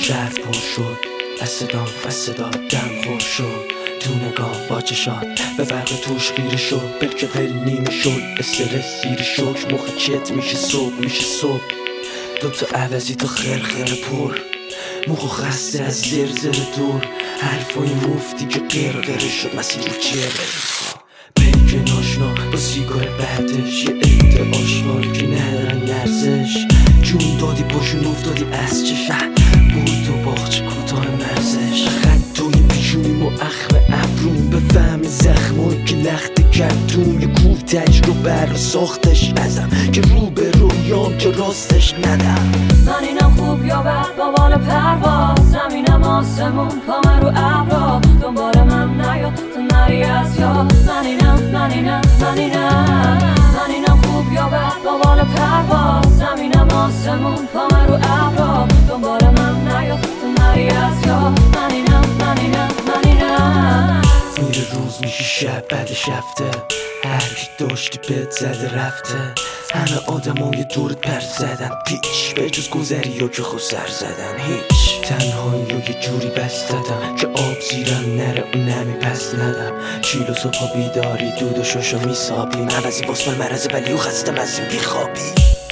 شهر پر شد از صدام و صدا دم خور شد تو نگاه با چشات به فرق توش خیره شد بلکه غیر نیمه شد استرس زیر شک مخ چت میشه صبح دوتا عوضی تا خرخره پر مخ خسته از زرزر دور حرفای مفتی که قرقره شد مسیر چیه پیک ناشنا با سیگار بعدش یه عده آشغال که ندارن نرزش جون دادی پاشون افتادی از چشه بود تو باغچه کوتاه مرزش خط توی پیشونیم و اخم ابروم به فهم زخمایی که لخت کردون یه کوه تجربه رو ساختش ازم که رو به رویام که راستش ندم من اینم خوب یا بد با بال پرواز زمینم آسمون پامن رو ابرا دنبال من نیا تو نری از یاد من اینم خوب یا بد با بال پرواز زمینم آسمون پامن رو ابرا دنبال من نیا تو نری از یاد من اینم میره روز میشه شب بعدش هفته هر کی داشتی بهت زده رفته همه آدمای دورت پر زدن پیچ به جز گذری ها که خود سر زدن هیچ تنهایی رو یه جوری بست دادم که آب زیرم نره اون نمی پس ندم چیل و صبح بیداری دود و شاشا میسابیم عوضی باس من مرزه ولی او خستم از این بیخوابی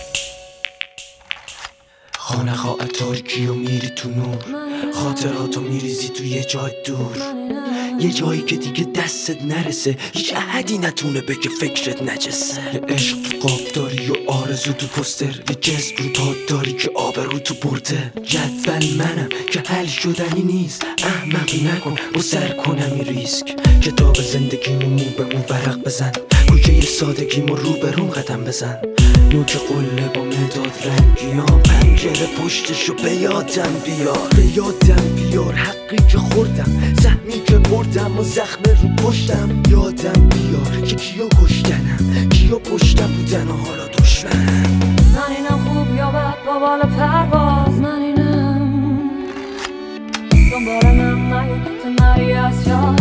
خانه خواه تاریکی و میری تو نور خاطراتو میریزی تو یه جای دور یه جایی که دیگه دستت نرسه هیچ احدی نتونه بگه فکرت نجسه یه عشق تو قاب داری و آرزو تو پستر یه جذب رو پاد داری که آبرو تو برده جدول منم که حل شدنی نیست احمقی نکن و سر کنم این ریسک کتاب زندگیمو مو به مو ورق بزن کوچه سادگیمو رو به روم قدم بزن نوک قله با مداد رنگیام پنجره پشتشو به یادم بیار حقی که خوردم زحمی که بردم و زخم رو پشتم یادم بیار که کیا کشتنم کیا پشتم بودن و حالا دشمنم من اینم خوب یا بد با بال پرواز من اینم دنبال من نیا تو نری از یاد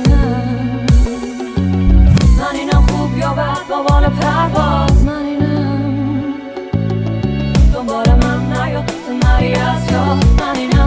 من اینم خوب یا بد با بال پرواز من اینم دنبال من نیا تو نری از یاد من اینم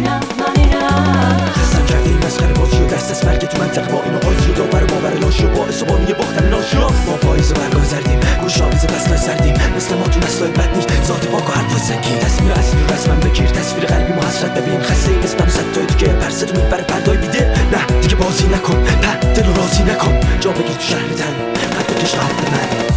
خستم کرده این مسخره بازی و دست از مرگ تو منطقه با این قاضی و داور باور لاشی و باعث و بانی باختن ناشیا ما پاییز و برگاه زردیم گوش آویز فصلای سردیم مثل ما تو نسلای بد نیست ذات پاک و حرفای سنگین تصویر اصلی رو رسمم بگیر تصویر قلبی مو حسرت ببین خسته این اسمم صدای دیگه پرسه تو میبره پردای بیده نه دیگه بازی نکن دل رو راضی نکن جا بگیر تو شهر تن خط بکش قلب من